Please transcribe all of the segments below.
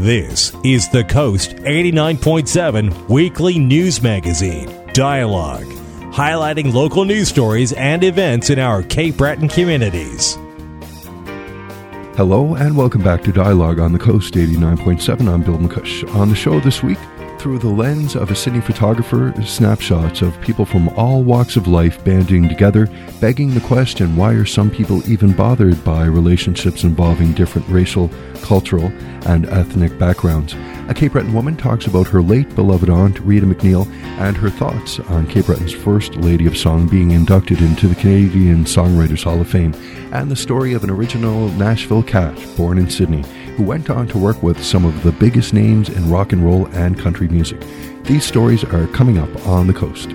This is the Coast 89.7 weekly news magazine, Dialogue, highlighting local news stories and events in our Cape Breton communities. Hello and welcome back to Dialogue on the Coast 89.7. I'm Bill McCush. On the show this week, through the lens of a Sydney photographer, snapshots of people from all walks of life banding together, begging the question, why are some people even bothered by relationships involving different racial, cultural, and ethnic backgrounds? A Cape Breton woman talks about her late beloved aunt, Rita McNeil, and her thoughts on Cape Breton's first lady of song being inducted into the Canadian Songwriters Hall of Fame, and the story of an original Nashville cat born in Sydney, who went on to work with some of the biggest names in rock and roll and country music. These stories are coming up on the Coast.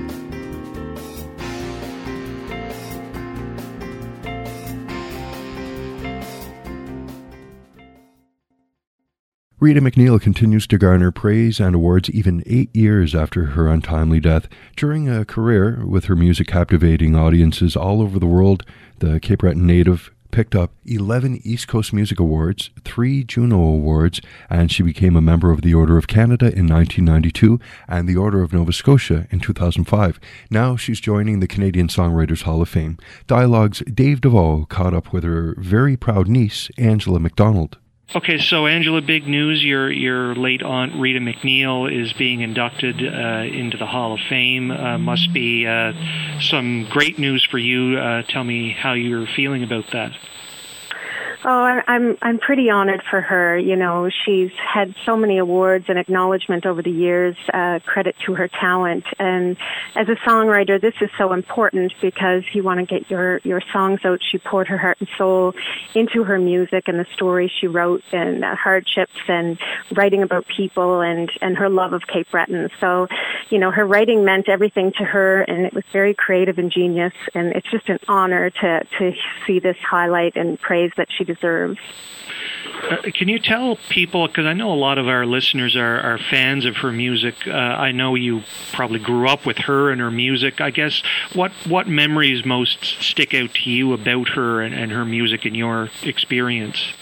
Rita McNeil continues to garner praise and awards even 8 years after her untimely death. During a career with her music captivating audiences all over the world, the Cape Breton native picked up 11 East Coast Music Awards, 3 Juno Awards, and she became a member of the Order of Canada in 1992 and the Order of Nova Scotia in 2005. Now she's joining the Canadian Songwriters Hall of Fame. Dialogue's Dave Deveau caught up with her very proud niece, Angela McDonald. Okay, so Angela, big news. Your late aunt Rita McNeil is being inducted into the Hall of Fame. Must be some great news for you. Tell me how you're feeling about that. Oh, I'm pretty honored for her. You know, she's had so many awards and acknowledgement over the years, credit to her talent. And as a songwriter, this is so important because you want to get your songs out. She poured her heart and soul into her music and the stories she wrote and hardships and writing about people and her love of Cape Breton. So, you know, her writing meant everything to her, and it was very creative and genius. And it's just an honor to see this highlight and praise that she deserves. Can you tell people, because I know a lot of our listeners are fans of her music, I know you probably grew up with her and her music. I guess, what memories most stick out to you about her and her music in your experience?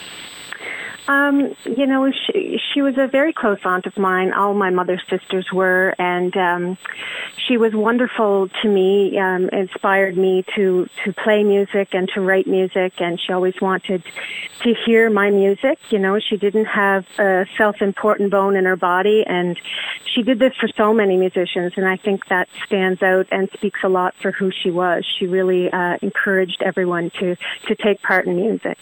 You know, she was a very close aunt of mine. All my mother's sisters were, and she was wonderful to me, inspired me to play music and to write music, and she always wanted to hear my music. You know, she didn't have a self-important bone in her body, and she did this for so many musicians, and I think that stands out and speaks a lot for who she was. She really encouraged everyone to take part in music.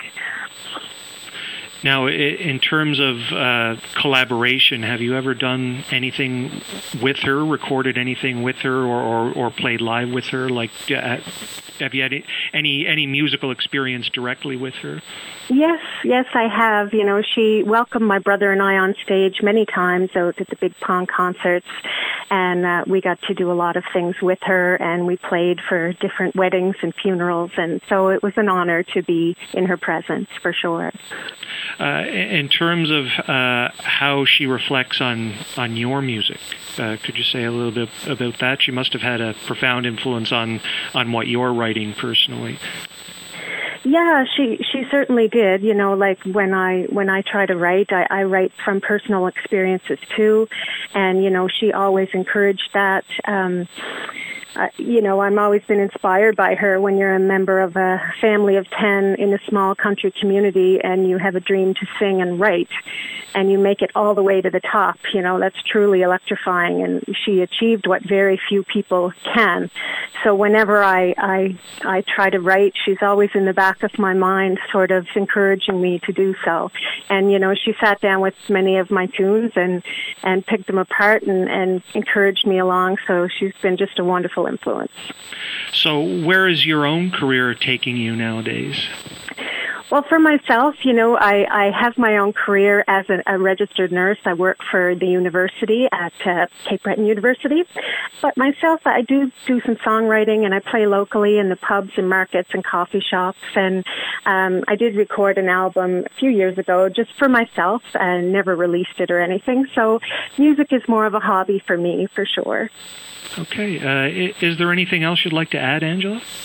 Now, in terms of collaboration, have you ever done anything with her, recorded anything with her, or played live with her? Like, have you had any musical experience directly with her? Yes, I have. You know, she welcomed my brother and I on stage many times out at the Big Pond concerts, and we got to do a lot of things with her, and we played for different weddings and funerals, and so it was an honor to be in her presence, for sure. In terms of how she reflects on your music, could you say a little bit about that? She must have had a profound influence on what you're writing personally. Yeah, she certainly did. You know, like when I try to write, I write from personal experiences too, and you know, she always encouraged that. You know, I'm always been inspired by her. When you're a member of a family of 10 in a small country community and you have a dream to sing and write and you make it all the way to the top, you know, that's truly electrifying, and she achieved what very few people can. So whenever I try to write, she's always in the back of my mind, sort of encouraging me to do so. And, you know, she sat down with many of my tunes and picked them apart and encouraged me along. So she's been just a wonderful influence. So where is your own career taking you nowadays? Well, for myself, you know, I have my own career as a registered nurse. I work for the university at Cape Breton University. But myself, I do some songwriting, and I play locally in the pubs and markets and coffee shops. And I did record an album a few years ago just for myself and never released it or anything. So music is more of a hobby for me, for sure. Okay. Is there anything else you'd like to add, Angela?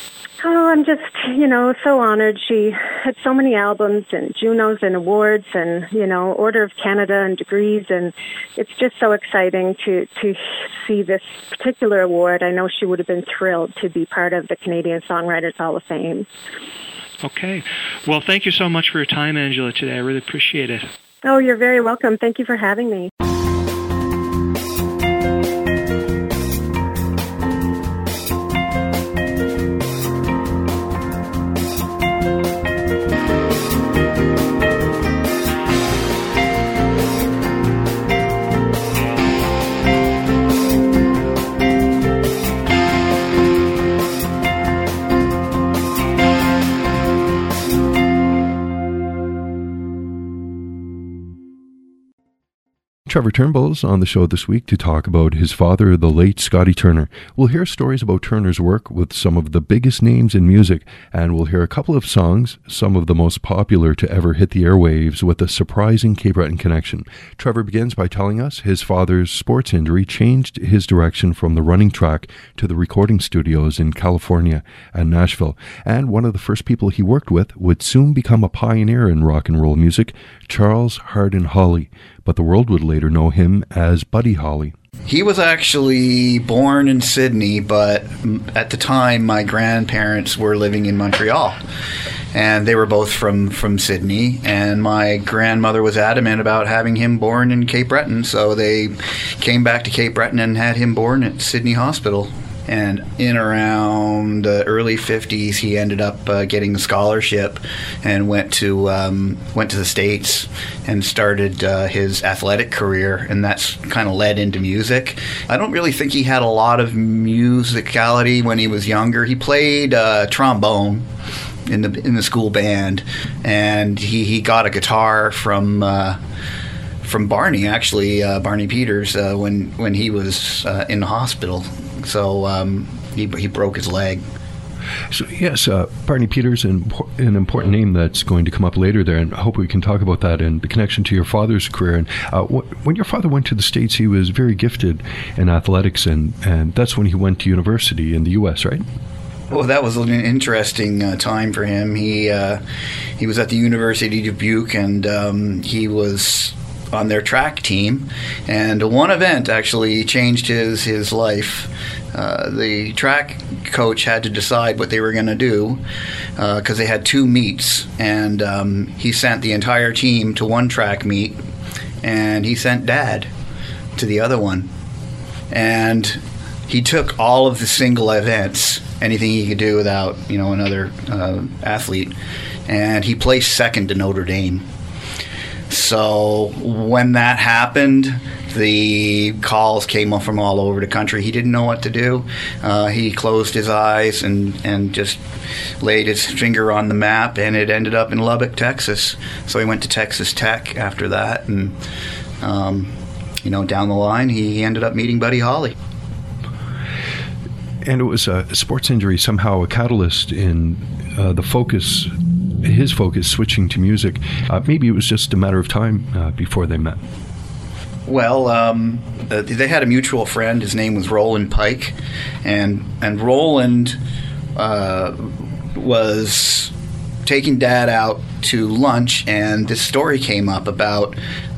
Oh, I'm just, so honored. She had so many albums and Junos and awards and, Order of Canada and degrees. And it's just so exciting to see this particular award. I know she would have been thrilled to be part of the Canadian Songwriters Hall of Fame. Okay. Well, thank you so much for your time, Angela, today. I really appreciate it. Oh, you're very welcome. Thank you for having me. Trevor Turnbull's on the show this week to talk about his father, the late Scotty Turner. We'll hear stories about Turner's work with some of the biggest names in music, and we'll hear a couple of songs, some of the most popular to ever hit the airwaves, with a surprising Cape Breton connection. Trevor begins by telling us his father's sports injury changed his direction from the running track to the recording studios in California and Nashville, and one of the first people he worked with would soon become a pioneer in rock and roll music, Charles Hardin Holly, but the world would later know him as Buddy Holly. He was actually born in Sydney, but at the time my grandparents were living in Montreal. And they were both from Sydney, and my grandmother was adamant about having him born in Cape Breton, so they came back to Cape Breton and had him born at Sydney Hospital. And in around the early 50s, he ended up getting a scholarship and went to the States and started his athletic career, and that's kind of led into music. I don't really think he had a lot of musicality when he was younger. He played trombone in the school band, and he got a guitar from Barney, actually, Barney Peters, when he was in the hospital. So he broke his leg. So yes, Barney Peters, an important name that's going to come up later there, and I hope we can talk about that and the connection to your father's career. And when your father went to the States, he was very gifted in athletics, and that's when he went to university in the U.S., right? Well, that was an interesting time for him. He was at the University of Dubuque, and he was on their track team, and one event actually changed his life. The track coach had to decide what they were going to do because they had two meets, and he sent the entire team to one track meet, and he sent Dad to the other one. And he took all of the single events, anything he could do without another athlete, and he placed second to Notre Dame. So when that happened, the calls came up from all over the country. He didn't know what to do. He closed his eyes and just laid his finger on the map, and it ended up in Lubbock, Texas. So he went to Texas Tech after that, and down the line, he ended up meeting Buddy Holly. And it was a sports injury, somehow a catalyst in his focus switching to music. Maybe it was just a matter of time before they met. Well, they had a mutual friend. His name was Roland Pike, and Roland was taking Dad out to lunch, and this story came up about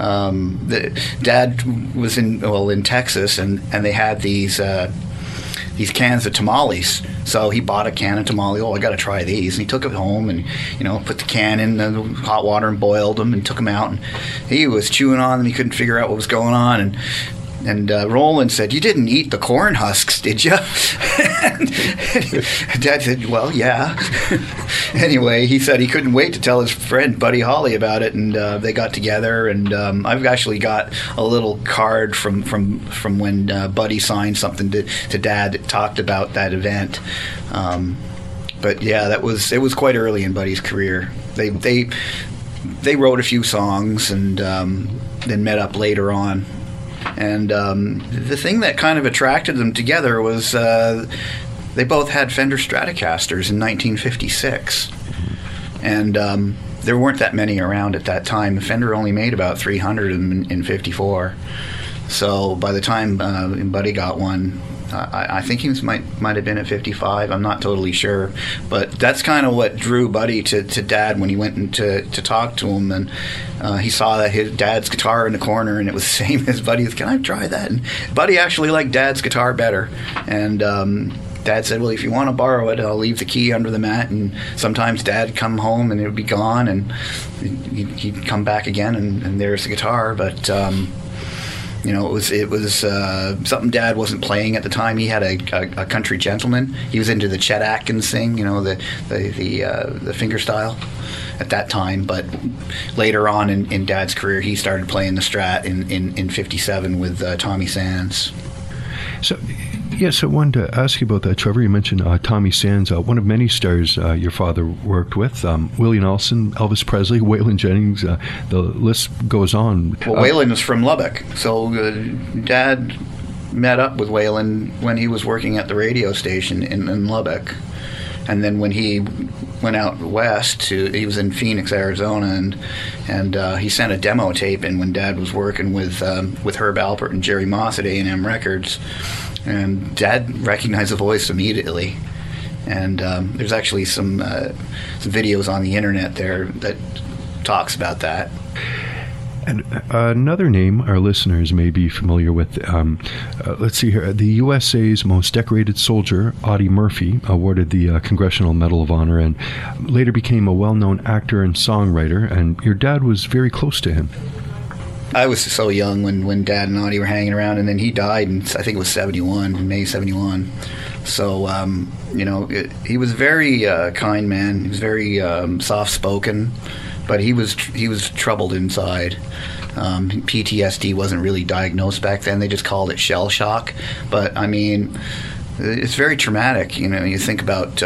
Dad was in Texas, and they had these cans of tamales. So he bought a can of tamale. Oh, I got to try these. And he took it home and, put the can in the hot water and boiled them and took them out. And he was chewing on them. He couldn't figure out what was going on. And Roland said, "You didn't eat the corn husks, did you?" And Dad said, "Well, yeah." Anyway, he said he couldn't wait to tell his friend Buddy Holly about it, and they got together. And I've actually got a little card from when Buddy signed something to Dad that talked about that event. But yeah, it was quite early in Buddy's career. They wrote a few songs and then met up later on. And the thing that kind of attracted them together was they both had Fender Stratocasters in 1956. And there weren't that many around at that time. Fender only made about 300 in 54. So by the time Buddy got one, I think he might have been at 55. I'm not totally sure, but that's kind of what drew Buddy to Dad when he went in to talk to him, and he saw that his dad's guitar in the corner, and it was the same as Buddy's. Can I try that? And Buddy actually liked Dad's guitar better, and Dad said, well, if you want to borrow it, I'll leave the key under the mat. And sometimes Dad would come home and it would be gone, and he'd come back again, and there's the guitar. But it was something Dad wasn't playing at the time. He had a country gentleman. He was into the Chet Atkins thing, the finger style at that time. But later on in Dad's career, he started playing the Strat in 57 with Tommy Sands. So, yes, I wanted to ask you about that, Trevor. You mentioned Tommy Sands, one of many stars your father worked with. Willie Nelson, Elvis Presley, Waylon Jennings, the list goes on. Well, Waylon was from Lubbock, so Dad met up with Waylon when he was working at the radio station in Lubbock. And then when he went out west, he was in Phoenix, Arizona, and he sent a demo tape in when Dad was working with Herb Alpert and Jerry Moss at A&M Records. And Dad recognized the voice immediately. And there's actually some videos on the internet there that talks about that. And another name our listeners may be familiar with, let's see here, the USA's most decorated soldier, Audie Murphy, awarded the Congressional Medal of Honor and later became a well-known actor and songwriter, and your dad was very close to him. I was so young when Dad and Audie were hanging around, and then he died in, I think it was 71, May 71. So, he was a very kind man. He was very soft-spoken, but he was troubled inside. PTSD wasn't really diagnosed back then. They just called it shell shock. But, I mean, it's very traumatic. You think about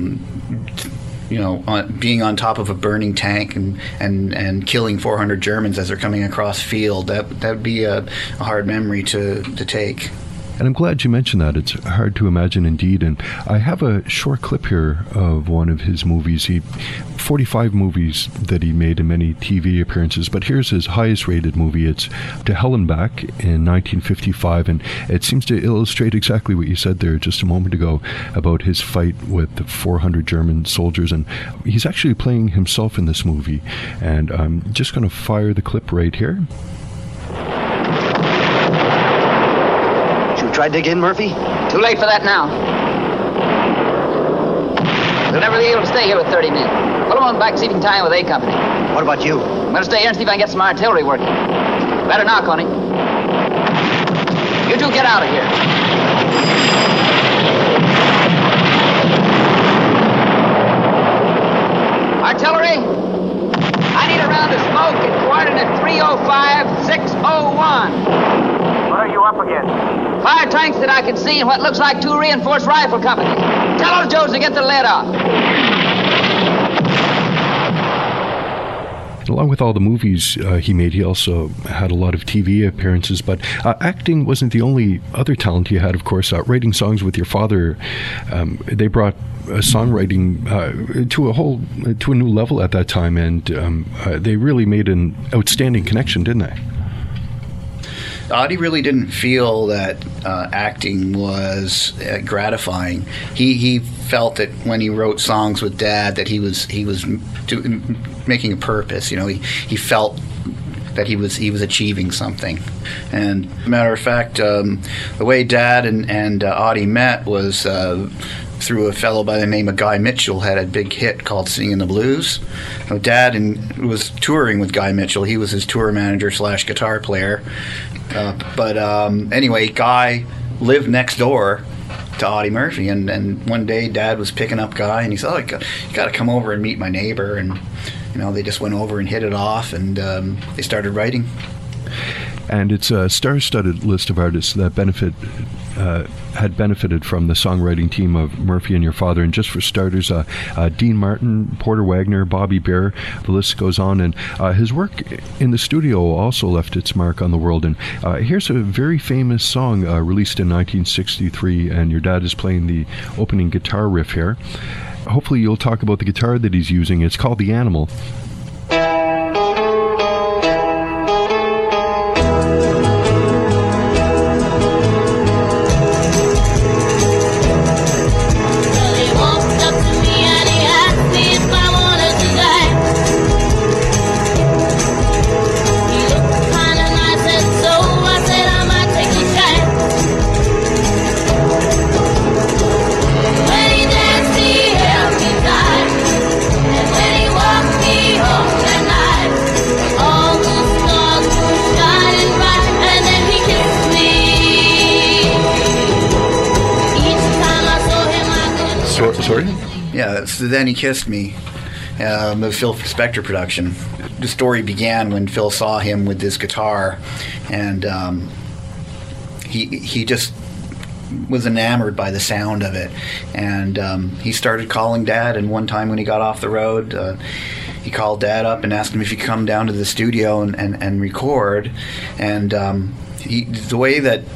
being on top of a burning tank and killing 400 Germans as they're coming across field. That would be a hard memory to take. And I'm glad you mentioned that. It's hard to imagine indeed. And I have a short clip here of one of his movies. 45 movies that he made and many TV appearances. But here's his highest rated movie. It's To Hell and Back in 1955. And it seems to illustrate exactly what you said there just a moment ago about his fight with the 400 German soldiers. And he's actually playing himself in this movie. And I'm just going to fire the clip right here. Try to dig in, Murphy? Too late for that now. We'll never be able to stay here with 30 men. Pull them on back, see if you can tie in with A Company. What about you? I'm going to stay here and see if I can get some artillery working. Better knock on him. You two get out of here. Artillery? I need a round of smoke at coordinate 305-601. What are you up against? 5 tanks that I can see and what looks like 2 reinforced rifle companies. Tell old Jones to get the lead off. Along with all the movies he made, he also had a lot of TV appearances, but acting wasn't the only other talent he had, of course. Writing songs with your father, they brought songwriting to a new level at that time, and they really made an outstanding connection, didn't they? Audie really didn't feel that acting was gratifying. He felt that when he wrote songs with Dad, that he was making a purpose. He felt that he was achieving something. And matter of fact, the way Dad and Audie met was through a fellow by the name of Guy Mitchell. Had a big hit called Singing the Blues. Dad was touring with Guy Mitchell. He was his tour manager / guitar player. Anyway, Guy lived next door to Audie Murphy, and one day Dad was picking up Guy, and he said, you got to come over and meet my neighbor. And they just went over and hit it off, and they started writing. And it's a star-studded list of artists that had benefited from the songwriting team of Murphy and your father. And just for starters, Dean Martin, Porter Wagoner, Bobby Bare, the list goes on. And his work in the studio also left its mark on the world. And here's a very famous song released in 1963, and your dad is playing the opening guitar riff here. Hopefully you'll talk about the guitar that he's using. It's called The Animal. Sorry? Yeah, so Then He Kissed Me, the Phil Spector production. The story began when Phil saw him with this guitar, and he just was enamored by the sound of it, and he started calling Dad. And one time when he got off the road, he called Dad up and asked him if he could come down to the studio and record. And the way that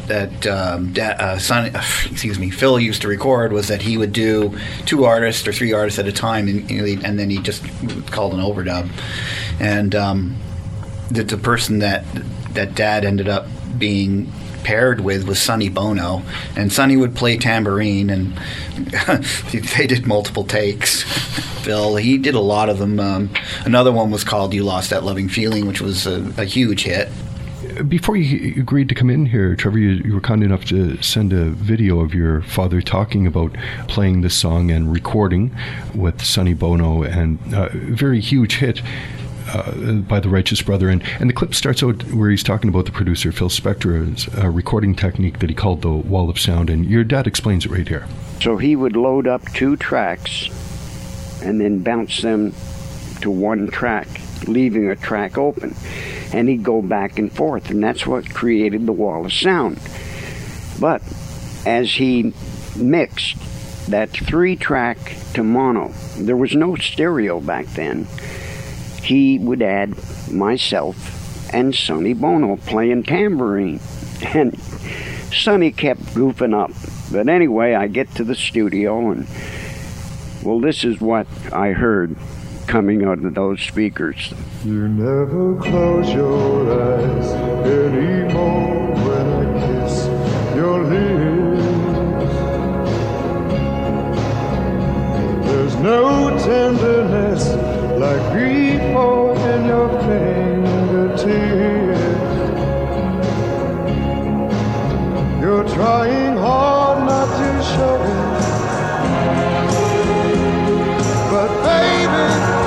Phil used to record was that he would do 2 artists or 3 artists at a time, and then he just called an overdub. And the person that Dad ended up being paired with was Sonny Bono, and Sonny would play tambourine, and they did multiple takes. Phil, he did a lot of them. Another one was called "You Lost That Loving Feeling," which was a huge hit. Before you agreed to come in here, Trevor, you were kind enough to send a video of your father talking about playing this song and recording with Sonny Bono, and a very huge hit by the Righteous Brother. And the clip starts out where he's talking about the producer, Phil Spector's recording technique that he called the Wall of Sound, and your dad explains it right here. So he would load up 2 tracks and then bounce them to one track, leaving a track open. And he'd go back and forth, and that's what created the Wall of Sound. But as he mixed that 3-track to mono, there was no stereo back then, he would add myself and Sonny Bono playing tambourine. And Sonny kept goofing up. But anyway, I get to the studio, and, well, this is what I heard coming out of those speakers. You never close your eyes anymore when I kiss your lips. There's no tenderness like before in your fingertips. You're trying hard not to show it, but baby,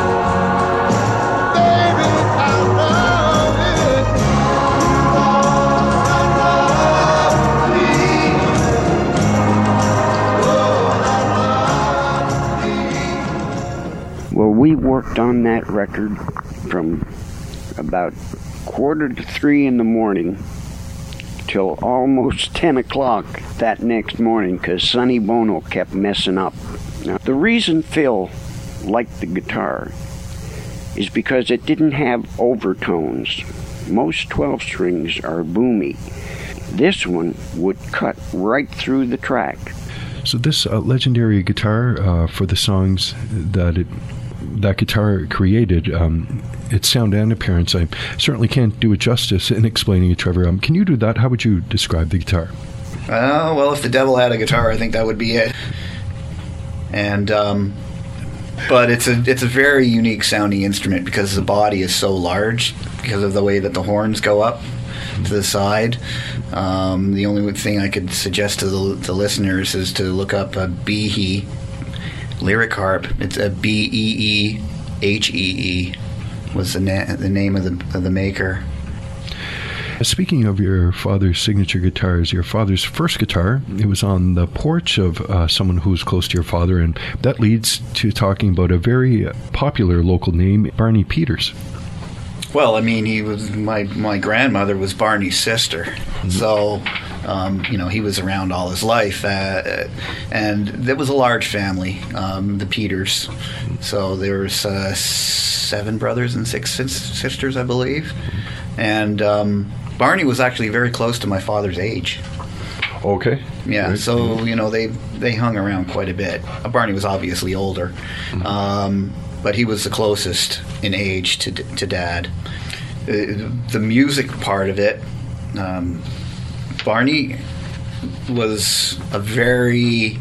well, we worked on that record from about 2:45 in the morning till almost 10 o'clock that next morning, because Sonny Bono kept messing up. Now, the reason Phil liked the guitar is because it didn't have overtones. Most 12 strings are boomy. This one would cut right through the track. So this legendary guitar for the songs that guitar created, its sound and appearance, I certainly can't do it justice in explaining it, Trevor. Can you do that? How would you describe the guitar? Well, if the devil had a guitar, I think that would be it. And but it's a very unique sounding instrument because the body is so large because of the way that the horns go up to the side. The only thing I could suggest to the listeners is to look up a Beehee lyric harp. It's a Beehee was the name of the maker. Speaking of your father's signature guitars, your father's first guitar, it was on the porch of someone who was close to your father, and that leads to talking about a very popular local name, Barney Peters. Well, I mean, he was my grandmother was Barney's sister, so he was around all his life, and there was a large family, the Peters. So there was 7 brothers and 6 sisters, I believe, and Barney was actually very close to my father's age. Okay. Yeah, right. so they hung around quite a bit. Barney was obviously older. But he was the closest in age to Dad. The music part of it, Barney was a very...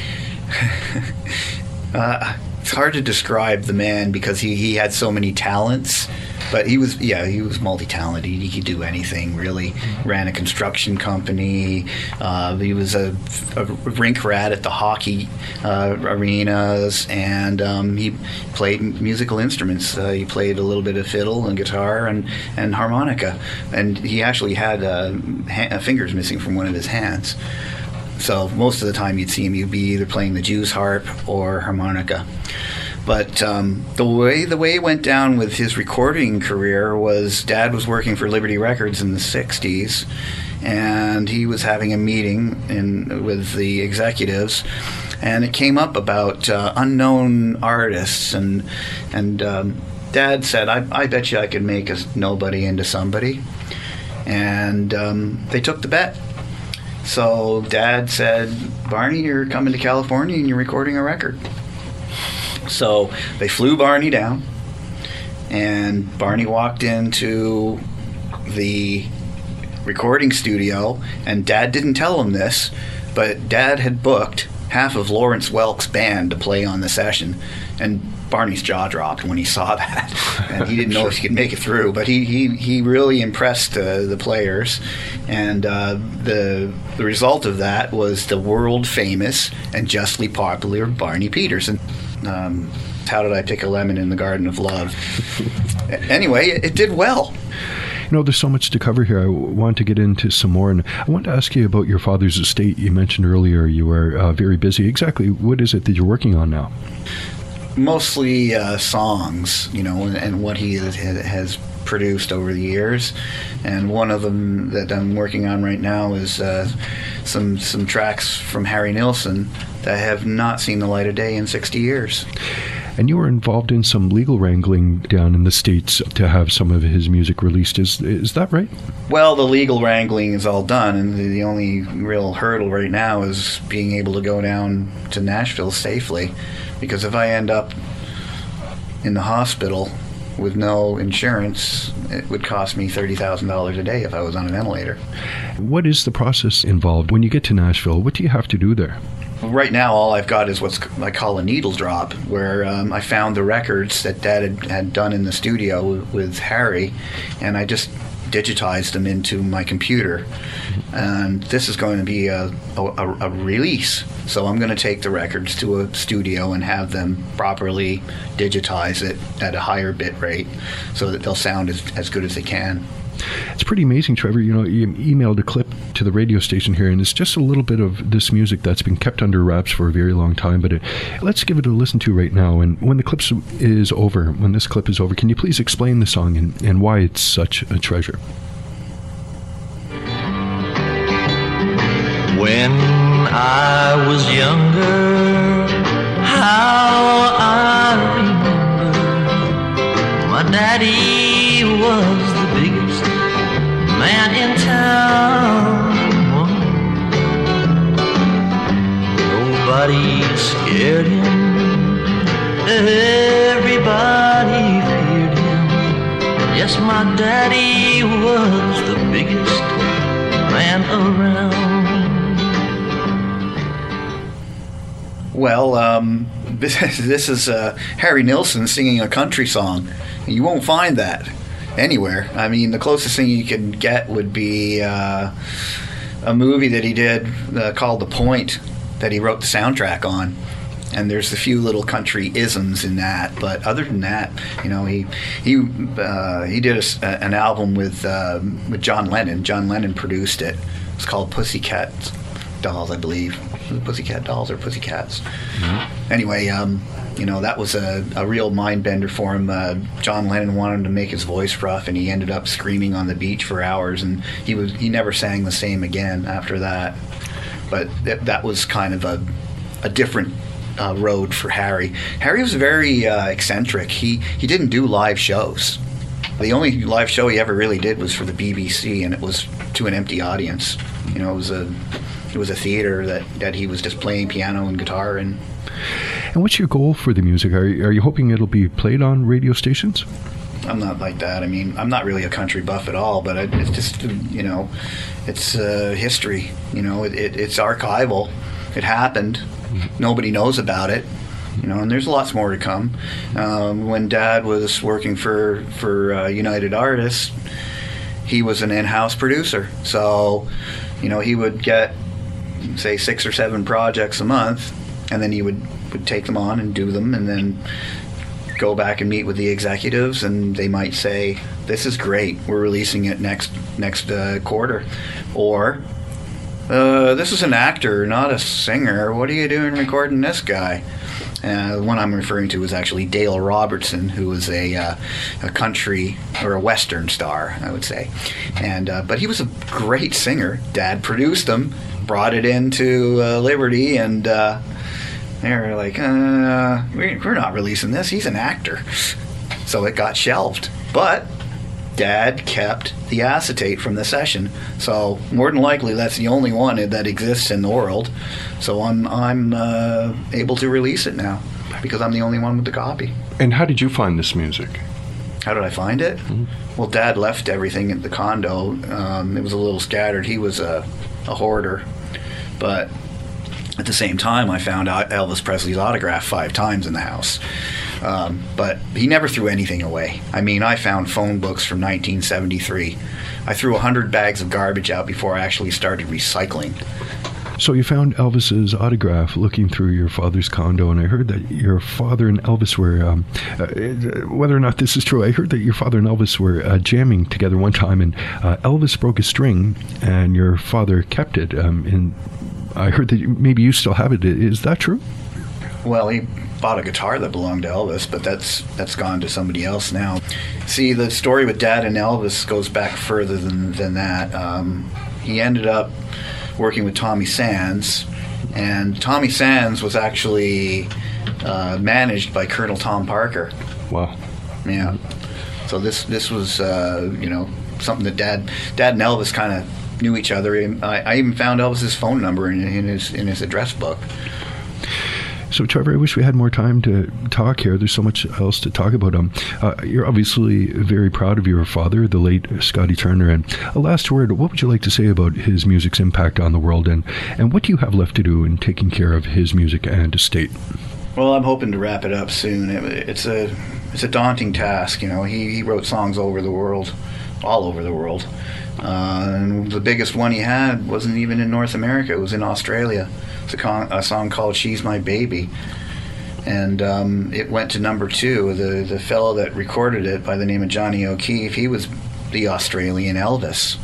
it's hard to describe the man because he had so many talents. But he was multi-talented. He could do anything, really. Ran a construction company. He was a rink rat at the hockey arenas, and he played musical instruments. He played a little bit of fiddle and guitar and harmonica. And he actually had fingers missing from one of his hands. So most of the time you'd see him, you'd be either playing the Jew's harp or harmonica. But the way it went down with his recording career was Dad was working for Liberty Records in the 60s, and he was having a meeting with the executives, and it came up about unknown artists, and Dad said, I bet you I could make a nobody into somebody. And they took the bet. So Dad said, Barney, you're coming to California and you're recording a record. So they flew Barney down, and Barney walked into the recording studio, and Dad didn't tell him this, but Dad had booked half of Lawrence Welk's band to play on the session, and Barney's jaw dropped when he saw that, and he didn't know if he could make it through. But he really impressed the players, and the result of that was the world famous and justly popular Barney Peterson. How did I pick a lemon in the Garden of Love? Anyway, it did well. You know, there's so much to cover here. I want to get into some more, and I want to ask you about your father's estate. You mentioned earlier you were very busy. Exactly what is it that you're working on now? Mostly songs, you know, and what he has produced over the years. And one of them that I'm working on right now is some tracks from Harry Nilsson that have not seen the light of day in 60 years. And you were involved in some legal wrangling down in the States to have some of his music released. Is that right? Well, the legal wrangling is all done, and the only real hurdle right now is being able to go down to Nashville safely. Because if I end up in the hospital with no insurance, it would cost me $30,000 a day if I was on an ventilator. What is the process involved when you get to Nashville? What do you have to do there? Right now, all I've got is what I call a needle drop, where I found the records that Dad had done in the studio with Harry, and I just digitized them into my computer. And this is going to be a release. So I'm going to take the records to a studio and have them properly digitize it at a higher bit rate so that they'll sound as good as they can. It's pretty amazing, Trevor. You know, you emailed a clip to the radio station here, and it's just a little bit of this music that's been kept under wraps for a very long time. But let's give it a listen to right now. And when this clip is over, can you please explain the song and why it's such a treasure? When I was younger, how I remember my daddy was the biggest man in town. Nobody scared him, everybody feared him. Yes, my daddy was the biggest man around. Well, this is Harry Nilsson singing a country song. You won't find that anywhere. I mean, the closest thing you can get would be a movie that he did called The Point that he wrote the soundtrack on. And there's a few little country isms in that, but other than that, you know, he did an album with John Lennon. John Lennon produced it. It's called Pussycat Dolls, I believe. Pussycat Dolls or Pussycats. Mm-hmm. Anyway, you know, that was a real mind bender for him. John Lennon wanted him to make his voice rough, and he ended up screaming on the beach for hours, and he never sang the same again after that. But that was kind of a different road for Harry. Harry was very eccentric. He didn't do live shows. The only live show he ever really did was for the BBC, and it was to an empty audience. You know, it was a theater that he was just playing piano and guitar in. And what's your goal for the music? Are you hoping it'll be played on radio stations? I'm not like that. I mean, I'm not really a country buff at all, but it's just, you know, it's history. You know, it's archival. It happened. Nobody knows about it. You know, and there's lots more to come. When Dad was working for United Artists, he was an in-house producer. So, you know, he would get, say, 6 or 7 projects a month, and then he would take them on and do them, and then go back and meet with the executives, and they might say, "This is great. We're releasing it next quarter," or This is an actor, not a singer. What are you doing recording this guy? The one I'm referring to was actually Dale Robertson, who was a country or a western star, I would say. And but he was a great singer. Dad produced him, brought it into Liberty, and they were like, we're not releasing this. He's an actor. So it got shelved. But Dad kept the acetate from the session, so more than likely that's the only one that exists in the world. So I'm able to release it now because I'm the only one with the copy. And how did you find this music? How did I find it? Mm-hmm. Well, Dad left everything at the condo. It was a little scattered. He was a hoarder, but at the same time, I found Elvis Presley's autograph 5 times in the house. But he never threw anything away. I mean, I found phone books from 1973. I threw 100 bags of garbage out before I actually started recycling. So you found Elvis's autograph looking through your father's condo, and I heard that your father and Elvis were, whether or not this is true, I heard that your father and Elvis were jamming together one time, and Elvis broke a string, and your father kept it. And I heard that maybe you still have it. Is that true? Well, he bought a guitar that belonged to Elvis, but that's gone to somebody else now. See, the story with Dad and Elvis goes back further than that. He ended up working with Tommy Sands, and Tommy Sands was actually managed by Colonel Tom Parker. Wow. Yeah. So this was something that Dad and Elvis kind of knew each other. I even found Elvis's phone number in his address book. So, Trevor, I wish we had more time to talk here. There's so much else to talk about. You're obviously very proud of your father, the late Scotty Turner. And a last word, what would you like to say about his music's impact on the world? And what do you have left to do in taking care of his music and estate? Well, I'm hoping to wrap it up soon. It's a daunting task. You know, he wrote songs all over the world. And the biggest one he had wasn't even in North America. It was in Australia. It's a song called She's My Baby. And it went to number 2. The fellow that recorded it, by the name of Johnny O'Keefe, he was the Australian Elvis.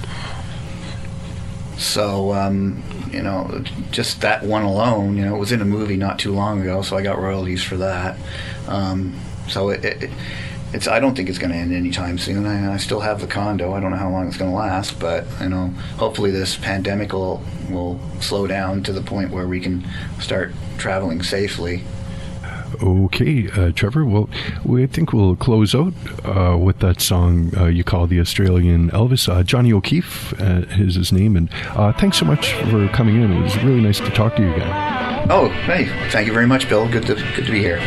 So, just that one alone, it was in a movie not too long ago, so I got royalties for that. So it's I don't think it's going to end anytime soon. I still have the condo. I don't know how long it's going to last, but hopefully this pandemic will slow down to the point where we can start traveling safely. Okay, Trevor. Well, I think we'll close out with that song you call the Australian Elvis. Johnny O'Keefe is his name, and thanks so much for coming in. It was really nice to talk to you again. Oh, hey, thank you very much, Bill. Good to be here.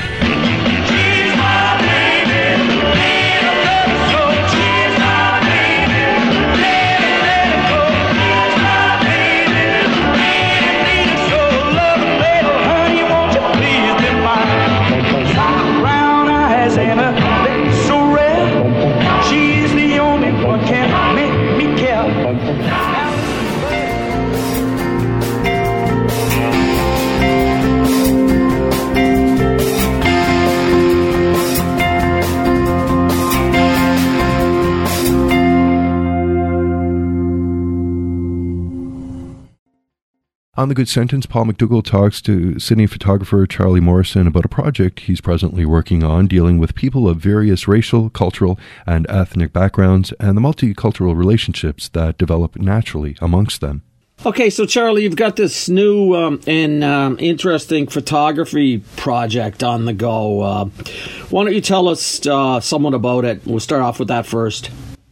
On The Good Sentence, Paul McDougall talks to Sydney photographer Charlie Morrison about a project he's presently working on dealing with people of various racial, cultural, and ethnic backgrounds and the multicultural relationships that develop naturally amongst them. Okay, so Charlie, you've got this new and interesting photography project on the go. Why don't you tell us somewhat about it? We'll start off with that first.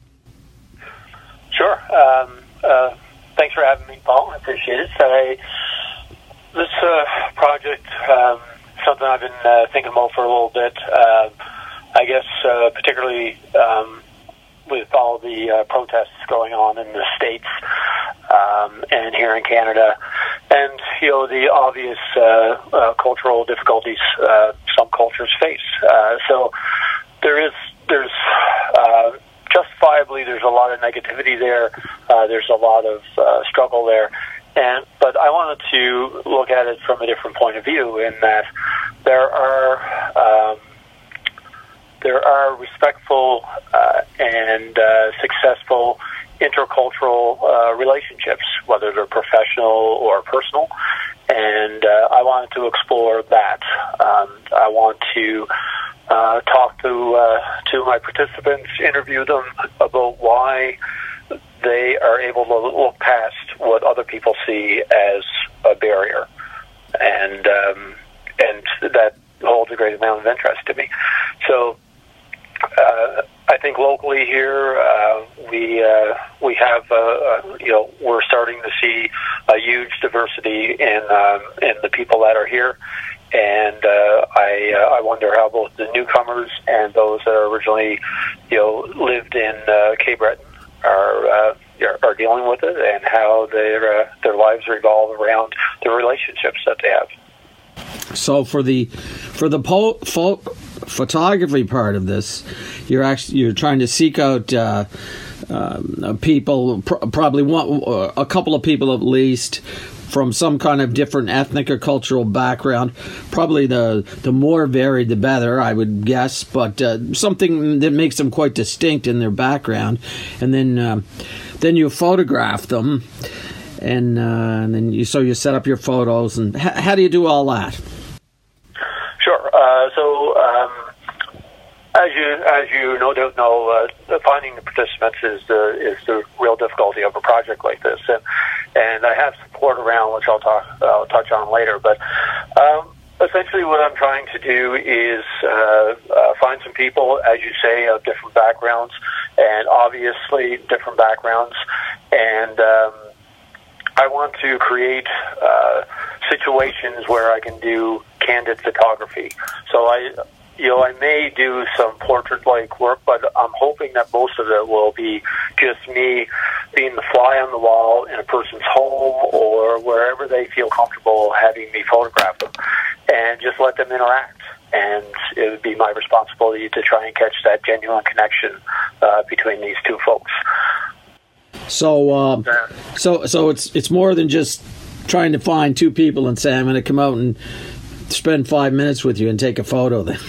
Sure. Thanks for having me, Paul. I appreciate it. This project, something I've been thinking about for a little bit. I guess particularly with all the protests going on in the States and here in Canada, and the obvious cultural difficulties some cultures face. So there's justifiably there's a lot of negativity there. There's a lot of struggle there, but I wanted to look at it from a different point of view, in that there are respectful and successful intercultural relationships, whether they're professional or personal. And I wanted to explore that. I want to talk to my participants, interview them about why they are able to look past what other people see as a barrier, and that holds a great amount of interest to me. So I think locally here we have we're starting to see a huge diversity in the people that are here, and I wonder how both the newcomers and those that originally lived in Cape Breton are dealing with it, and how their lives revolve around the relationships that they have. So for the photography part of this, you're trying to seek out people, probably a couple of people at least, from some kind of different ethnic or cultural background. Probably the more varied, the better, I would guess, but something that makes them quite distinct in their background. And then you photograph them, and then you set up your photos. And how do you do all that? Sure. As you no doubt know, finding the participants is the real difficulty of a project like this, and I have support around, which I'll touch on later. But essentially, what I'm trying to do is find some people, as you say, of different backgrounds, and obviously different backgrounds, and I want to create situations where I can do candid photography. So I may do some portrait-like work, but I'm hoping that most of it will be just me being the fly on the wall in a person's home or wherever they feel comfortable having me photograph them, and just let them interact. And it would be my responsibility to try and catch that genuine connection between these two folks. So it's more than just trying to find two people and say, I'm going to come out and spend 5 minutes with you and take a photo then.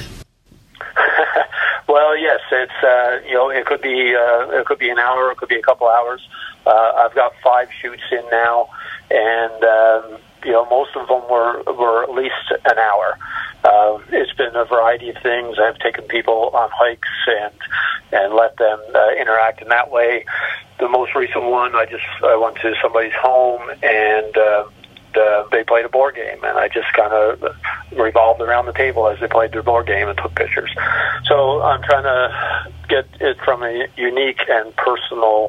Well, yes, it's it could be an hour, it could be a couple hours. I've got 5 shoots in now, and most of them were at least an hour. It's been a variety of things. I've taken people on hikes and let them interact in that way. The most recent one, I went to somebody's home, and they played a board game, and I just kind of revolved around the table as they played their board game and took pictures. So I'm trying to get it from a unique and personal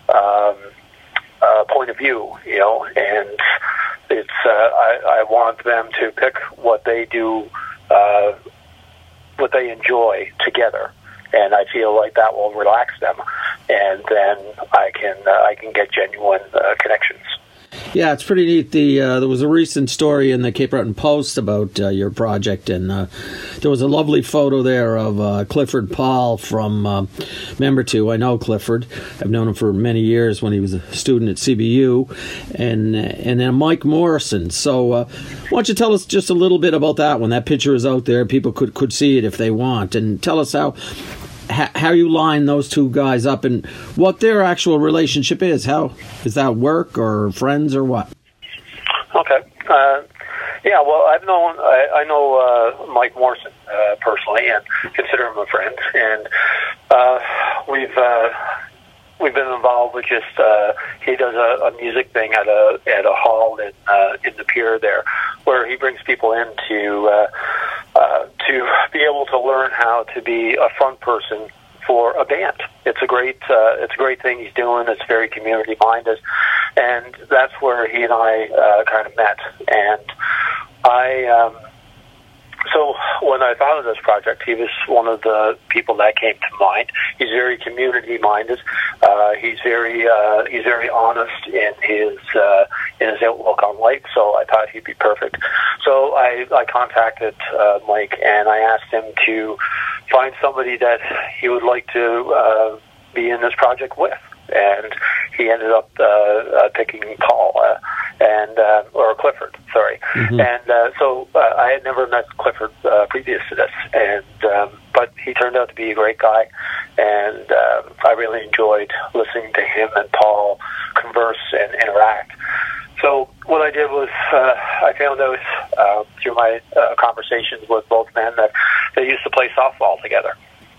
point of view, and it's I want them to pick what they do, what they enjoy together, and I feel like that will relax them, and then I can get genuine connections. Yeah, it's pretty neat. There was a recent story in the Cape Breton Post about your project, and there was a lovely photo there of Clifford Paul from Membertou. I know Clifford. I've known him for many years when he was a student at CBU, and then Mike Morrison. So why don't you tell us just a little bit about that one? That picture is out there. People could see it if they want. And tell us how you line those two guys up and what their actual relationship is. How is that, work or friends or what? Okay. Yeah, well, I know Mike Morrison personally and consider him a friend, and we've been involved with just he does a music thing at a hall in the pier there, where he brings people in to be able to learn how to be a front person for a band. It's a great thing he's doing. It's very community minded, and that's where he and I kind of met. And so when I thought of this project, he was one of the people that came to mind. He's very community minded. He's very honest in his outlook on life. So I thought he'd be perfect. So I contacted Mike, and I asked him to find somebody that he would like to be in this project with. And he ended up picking Paul or Clifford, sorry. Mm-hmm. And so I had never met Clifford previous to this, and but he turned out to be a great guy, and I really enjoyed listening to him and Paul converse and interact. So what I did was I found out through my conversations with both men that they used to play softball together.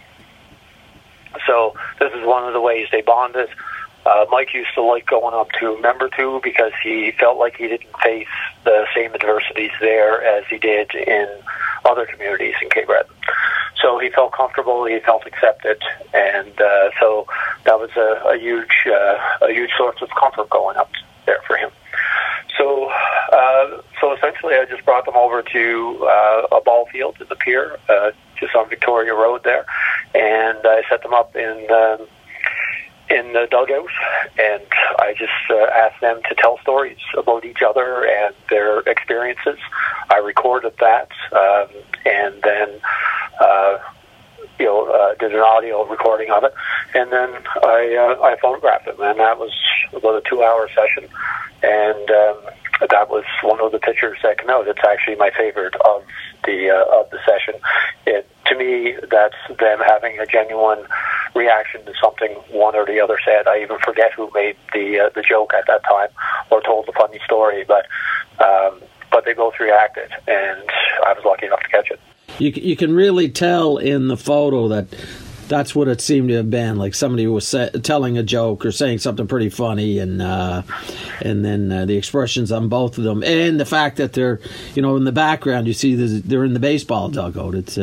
So this is one of the ways they bonded. Mike used to like going up to Member 2 because he felt like he didn't face the same adversities there as he did in other communities in Cape Breton. So he felt comfortable, he felt accepted, and so that was a huge source of comfort going up there for him. So essentially I just brought them over to a ball field in the pier, just on Victoria Road there, and I set them up in the dugout, and I just asked them to tell stories about each other and their experiences. I recorded that, and then did an audio recording of it, and then I photographed them, and that was about a 2-hour session, and that was one of the pictures that came out. It's actually my favorite of the session. To me, that's them having a genuine reaction to something one or the other said. I even forget who made the joke at that time or told the funny story, but they both reacted, and I was lucky enough to catch it. You can really tell in the photo that's what it seemed to have been, like somebody was telling a joke or saying something pretty funny, and then the expressions on both of them, and the fact that they're, in the background you see they're in the baseball dugout. It's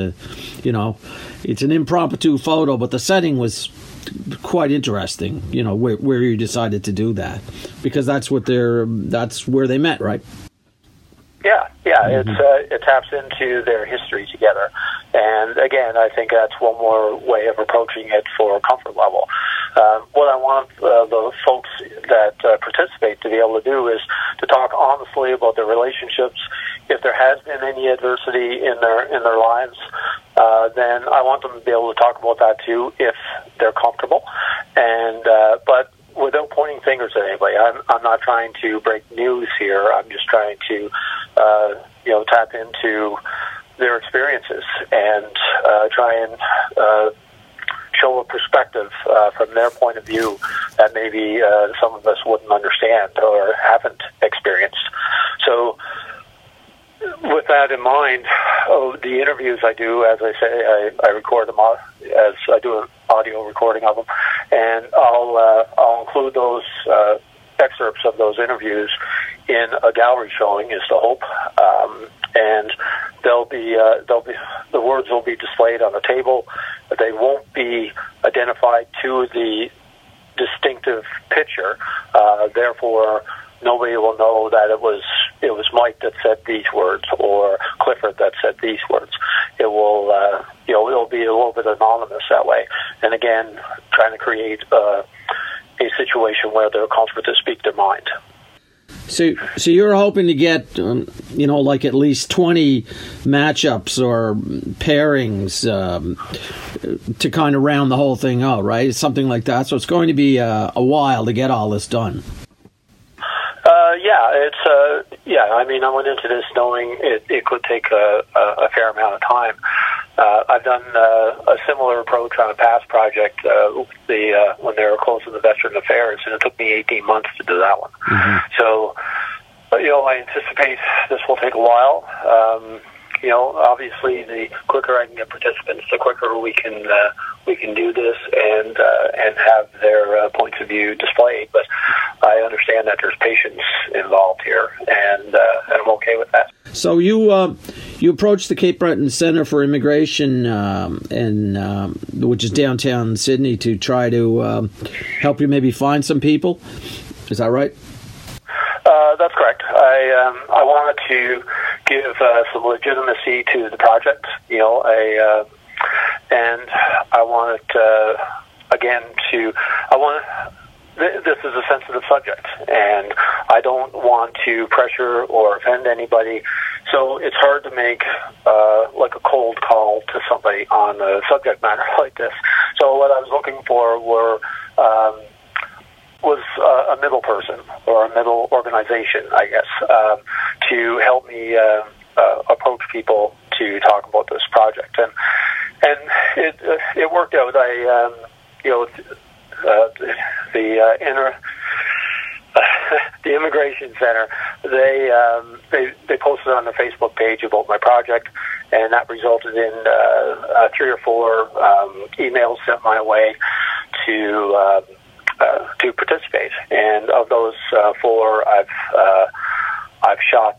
it's an impromptu photo, but the setting was quite interesting. Where you decided to do that, because that's where they met, right? Yeah, it taps into their history together, and again, I think that's one more way of approaching it for comfort level. What I want the folks that participate to be able to do is to talk honestly about their relationships. If there has been any adversity in their lives, then I want them to be able to talk about that too, if they're comfortable, and but without pointing fingers at anybody. I'm not trying to break news here. I'm just trying to, tap into their experiences and try and show a perspective from their point of view that maybe some of us wouldn't understand or haven't experienced. So with that in mind, the interviews I do, as I say, I record them as I do an audio recording of them, and I'll include those excerpts of those interviews in a gallery showing, is the hope, and they'll be the words will be displayed on the table. They won't be identified to the distinctive picture, therefore nobody will know that it was Mike that said these words or Clifford that said these words. It will it'll be a little bit anonymous that way, and again trying to create a situation where they're comfortable to speak their mind. So you're hoping to get, like at least 20 matchups or pairings to kind of round the whole thing out, right? Something like that. So it's going to be a while to get all this done. I mean, I went into this knowing it could take a fair amount of time. I've done a similar approach on a past project when they were closing the Veteran Affairs, and it took me 18 months to do that one. Mm-hmm. So, I anticipate this will take a while. Obviously, the quicker I can get participants, the quicker we can do this and have their points of view displayed. But I understand that there's patience involved here, and I'm okay with that. So you approached the Cape Breton Centre for Immigration, which is downtown Sydney, to try to help you maybe find some people. Is that right? That's correct. I wanted to give some legitimacy to the project, and I wanted this is a sensitive subject, and I don't want to pressure or offend anybody, so it's hard to make like a cold call to somebody on a subject matter like this. So what I was looking for was a middle person or a middle organization, I guess, to help me approach people to talk about this project. And it worked out. The Immigration Center, they posted on their Facebook page about my project, and that resulted in 3 or 4 emails sent my way to participate. And of those 4, I've shot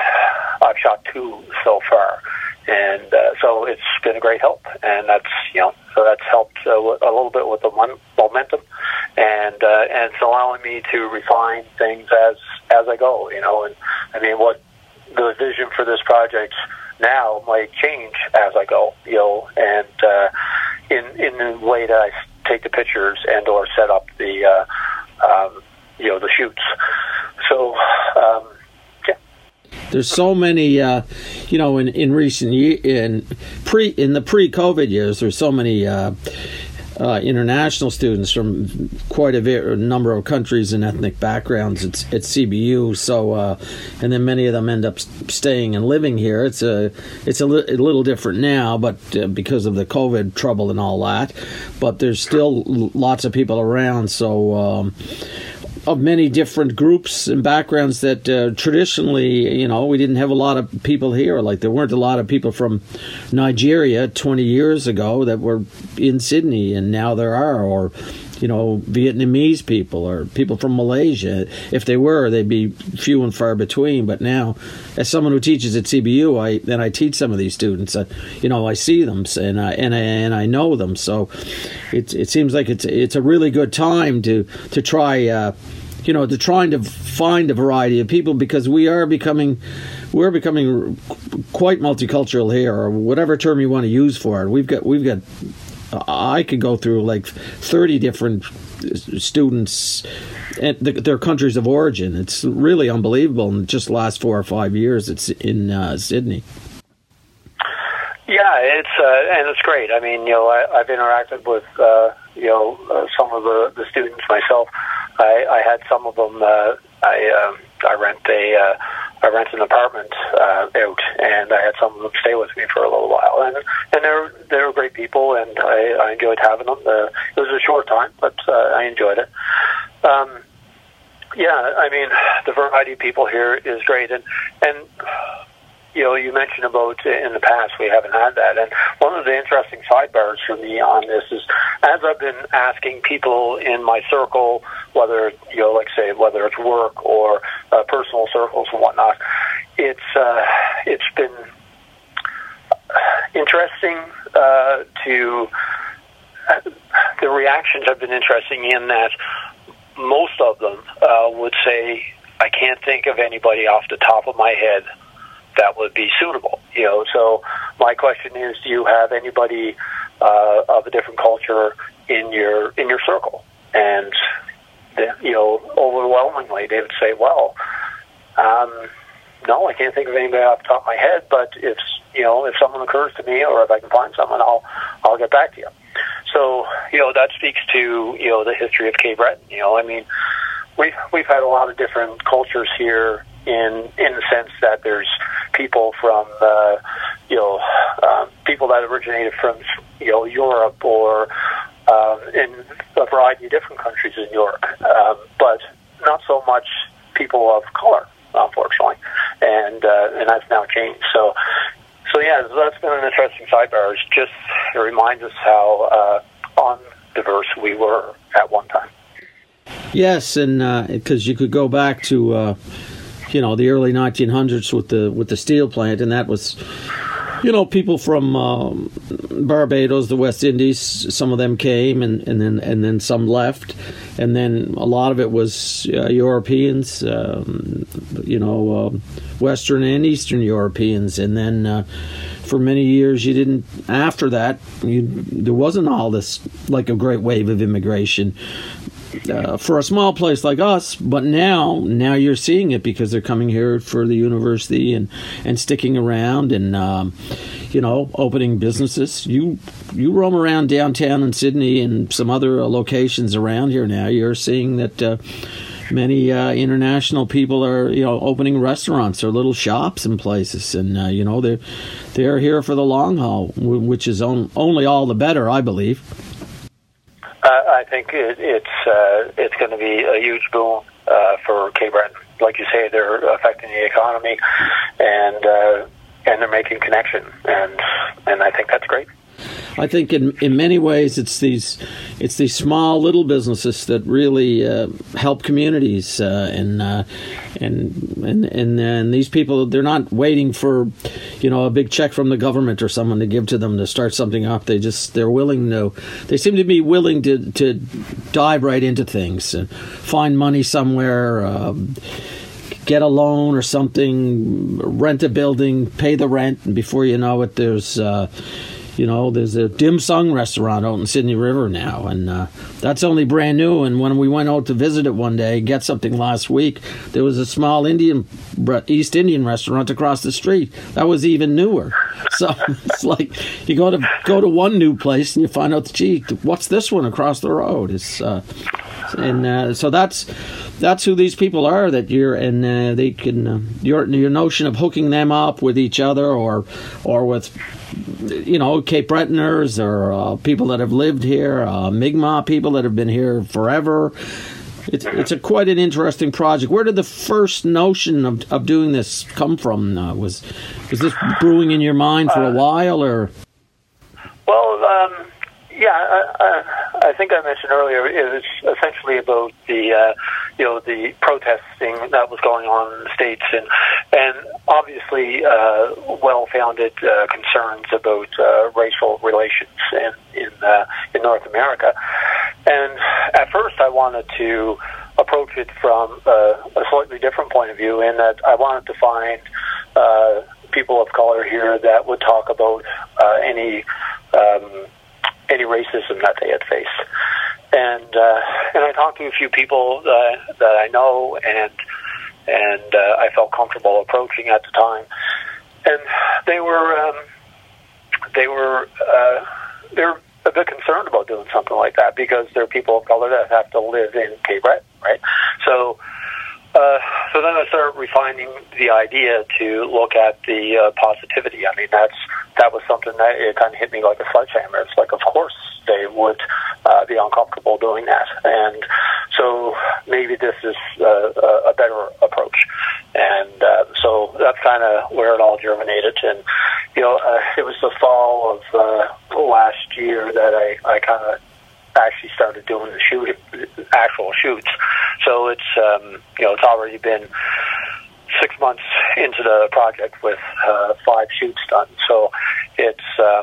2 so far, and so it's been a great help. And that's helped a little bit with the momentum, and it's allowing me to refine things as I go. And I mean, what the vision for this project now might change as I go. And in the way that I take the pictures and or set up the the shoots. So. There's so many, in recent years, in the pre-COVID years, there's so many international students from quite a number of countries and ethnic backgrounds at CBU. So, and then many of them end up staying and living here. It's a little different now, but because of the COVID trouble and all that. But there's still lots of people around. So. Of many different groups and backgrounds that traditionally, we didn't have a lot of people here. Like there weren't a lot of people from Nigeria 20 years ago that were in Sydney, and now there are, or Vietnamese people or people from Malaysia. If they were, they'd be few and far between. But now, as someone who teaches at CBU, I teach some of these students. I see them and I know them. So it seems like it's a really good time to try. To trying to find a variety of people, because we're becoming quite multicultural here, or whatever term you want to use for it. We've got. I could go through like 30 different students and their countries of origin. It's really unbelievable. In just the last 4 or 5 years, it's in Sydney. Yeah, it's great. I mean, I've interacted with some of the students myself. I had some of them. I rent an apartment out, and I had some of them stay with me for a little while, and they were great people, and I enjoyed having them. It was a short time, but I enjoyed it. I mean, the variety of people here is great, and you mentioned about in the past we haven't had that, and one of the interesting sidebars for me on this is, as I've been asking people in my circle, whether whether it's work or personal circles and whatnot, it's been interesting the reactions have been interesting in that most of them would say, I can't think of anybody off the top of my head that would be suitable. So my question is, do you have anybody of a different culture in your circle? And overwhelmingly they would say, well, no, I can't think of anybody off the top of my head, but if someone occurs to me, or if I can find someone, I'll get back to you. So that speaks to the history of Cape Breton. I mean, we've had a lot of different cultures here in the sense that there's people from people that originated from Europe, or in a variety of different countries in Europe, but not so much people of color, unfortunately, and that's now changed. So yeah, that's been an interesting sidebar. It reminds us how undiverse we were at one time. Yes, and because you could go back to the early 1900s with the steel plant, and that was people from Barbados, the West Indies. Some of them came, and then some left, and then a lot of it was Europeans, Western and Eastern Europeans, and then for many years you didn't. After that, there wasn't all this like a great wave of immigration. For a small place like us, but now you're seeing it because they're coming here for the university and sticking around and opening businesses. You roam around downtown in Sydney and some other locations around here now. You're seeing that many international people are, opening restaurants or little shops and places, and they're here for the long haul, which is only all the better, I believe. I think it's going to be a huge boom for Cape Breton. Like you say, they're affecting the economy, and they're making connection, and I think that's great. I think in many ways it's these small little businesses that really help communities, and these people, they're not waiting for a big check from the government or someone to give to them to start something up. They seem to be willing to dive right into things, find money somewhere, get a loan or something, rent a building, pay the rent, and before you know it, there's a dim sum restaurant out in Sydney River now, and that's only brand new. And when we went out to visit it one day, get something last week, there was a small East Indian restaurant across the street that was even newer. So it's like you go to one new place and you find out, gee, what's this one across the road? So that's who these people are that they can your notion of hooking them up with each other or with Cape Bretoners or people that have lived here, Mi'kmaq people that have been here forever. It's quite an interesting project. Where did the first notion of doing this come from? Was this brewing in your mind for a while, or? Well, I think I mentioned earlier it was essentially about the protesting that was going on in the States, and obviously well-founded concerns about racial relations in North America. And at first, I wanted to approach it from a slightly different point of view, in that I wanted to find people of color here that would talk about any racism that they had faced. And I talked to a few people that I know, and I felt comfortable approaching at the time. And they were a bit concerned about doing something like that, because they're people of color that have to live in Cape Breton, right? So then I started refining the idea to look at the positivity. I mean, that was something that it kind of hit me like a sledgehammer. It's like, of course they would be uncomfortable doing that, and so maybe this is a better approach. And so that's kind of where it all germinated. And it was the fall of last year that I kind of actually started doing the actual shoots. So it's it's already been 6 months into the project with 5 shoots done. So it's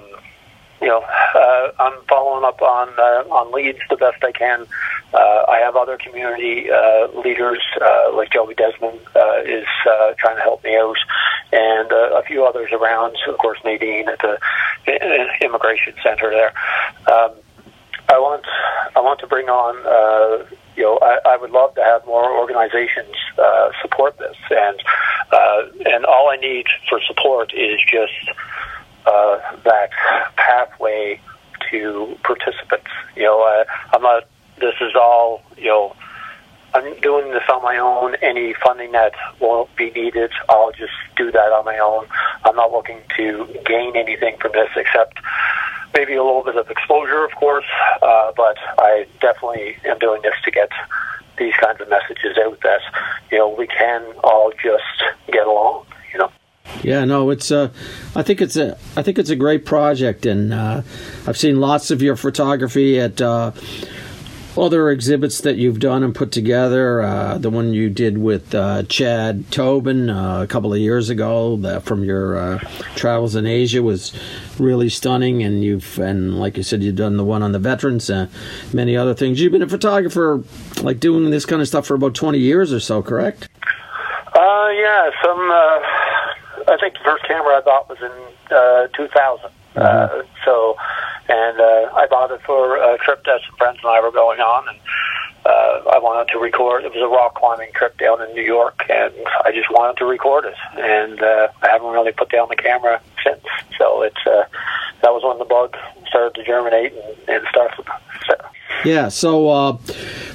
I'm following up on leads the best I can. I have other community leaders like Joey Desmond is trying to help me out, and a few others around. Of course, Nadine at the immigration center there. I want to bring on. I would love to have more organizations support this, and all I need for support is just that pathway to participants. I'm not. This is all. I'm doing this on my own. Any funding that won't be needed, I'll just do that on my own. I'm not looking to gain anything from this except maybe a little bit of exposure, of course, but I definitely am doing this to get these kinds of messages out that, we can all just get along, Yeah, no, it's. I think it's a great project, and I've seen lots of your photography at other exhibits that you've done and put together. The one you did with Chad Tobin a couple of years ago from your travels in Asia was really stunning, and like you said, you've done the one on the veterans, many other things. You've been a photographer, like doing this kind of stuff for about 20 years or so, correct? Yeah, I think the first camera I bought was in 2000. So, and I bought it for a trip that some friends and I were going on, and I wanted to record. It was a rock climbing trip down in New York, and I just wanted to record it. And I haven't really put down the camera since. So that was when the bug started to germinate and stuff. So. Yeah. So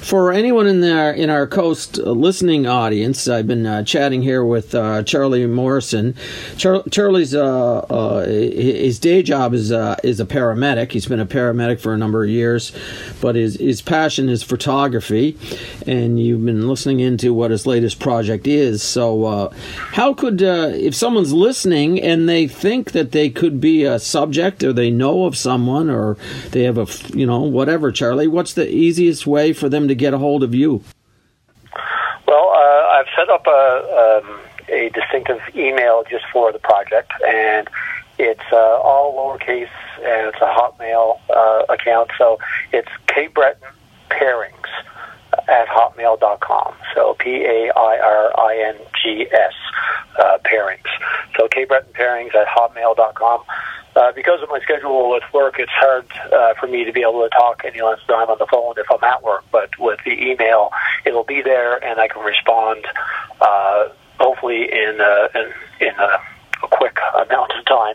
For anyone in our Coast listening audience, I've been chatting here with Charlie Morrison. Charlie's his day job is a paramedic. He's been a paramedic for a number of years, but his passion is photography. And you've been listening into what his latest project is. So, how could if someone's listening and they think that they could be a subject, or they know of someone, or they have whatever, Charlie, what's the easiest way for them to get a hold of you? Well, I've set up a distinctive email just for the project, and it's all lowercase, and it's a Hotmail account. So it's kbrettonpairings@hotmail.com. So PAIRINGS pairings. So kbrettonpairings@hotmail.com. Because of my schedule with work, it's hard for me to be able to talk any length of time on the phone if I'm at work. But with the email, it'll be there, and I can respond hopefully in a quick amount of time.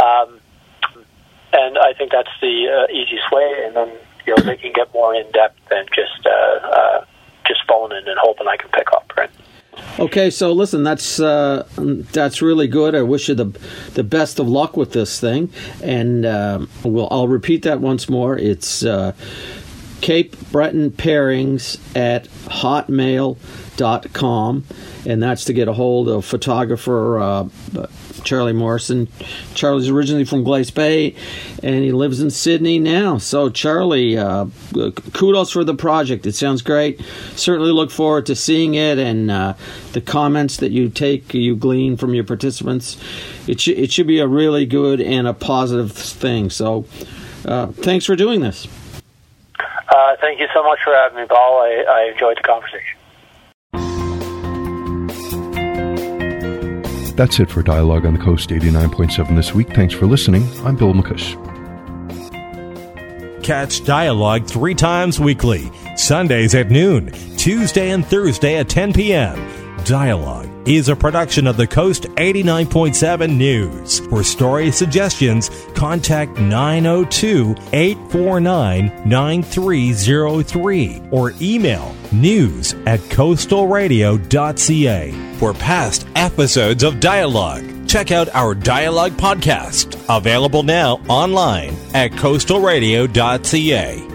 And I think that's the easiest way. And then they can get more in depth than just phoning and hoping I can pick up. Right. Okay, so listen, that's really good. I wish you the best of luck with this thing, and I'll repeat that once more. It's Cape Breton Pairings @hotmail.com, and that's to get a hold of photographer Charlie Morrison. Charlie's originally from Glace Bay, and he lives in Sydney now. So, Charlie, kudos for the project. It sounds great. Certainly look forward to seeing it, and the comments that you glean from your participants. It should be a really good and a positive thing. So, thanks for doing this. Thank you so much for having me, Paul. I enjoyed the conversation. That's it for Dialogue on the Coast 89.7 this week. Thanks for listening. I'm Bill McCush. Catch Dialogue 3 times weekly, Sundays at noon, Tuesday and Thursday at 10 p.m. Dialogue is a production of the Coast 89.7 News. For story suggestions, contact 902-849-9303 or email news@coastalradio.ca. For past episodes of Dialogue, check out our Dialogue podcast, available now online at coastalradio.ca.